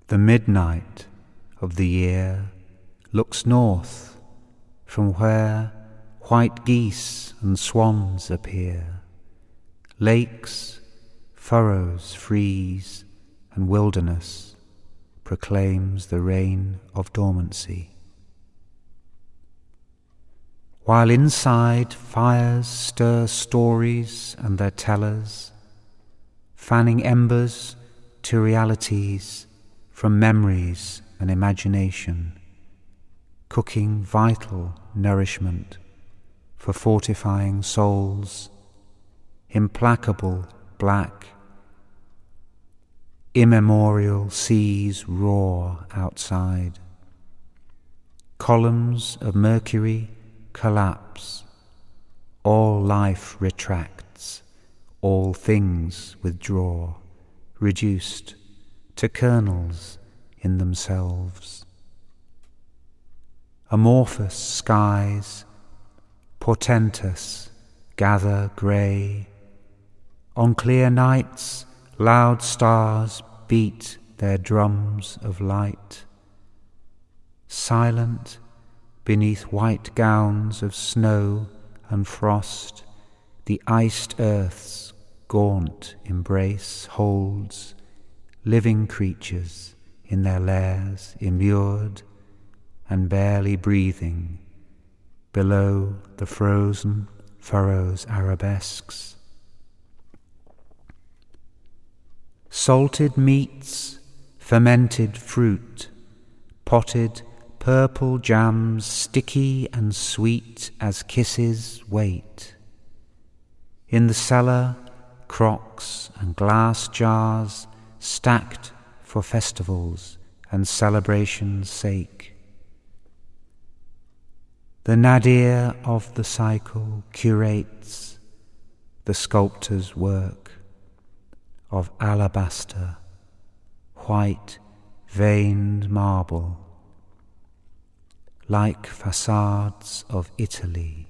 The midnight of the year looks north, from where white geese and swans appear. Lakes, furrows freeze, and wilderness proclaims the reign of dormancy. While inside fires stir stories and their tellers, fanning embers to realities from memories and imagination, cooking vital nourishment for fortifying souls, implacable black, immemorial seas roar outside. Columns of mercury collapse, all life retracts, all things withdraw, reduced to kernels in themselves. Amorphous skies, portentous, gather grey. On clear nights, loud stars beat their drums of light. Silent, beneath white gowns of snow and frost, the iced earth's gaunt embrace holds living creatures in their lairs, immured and barely breathing below the frozen furrows' arabesques. Salted meats, fermented fruit, potted purple jams, sticky and sweet as kisses wait. In the cellar, crocks and glass jars stacked for festivals and celebration's sake. The nadir of the cycle curates the sculptor's work of alabaster, white veined marble, like facades of Italy.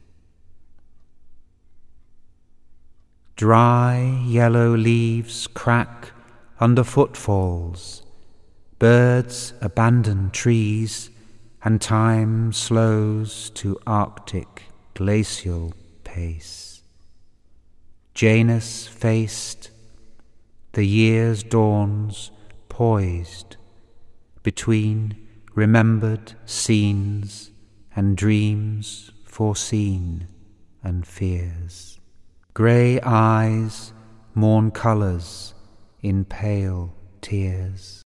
Dry yellow leaves crack under footfalls, birds abandon trees, and time slows to Arctic glacial pace. Janus faced, the year's dawns poised between remembered scenes and dreams foreseen and fears. Grey eyes mourn colours in pale tears.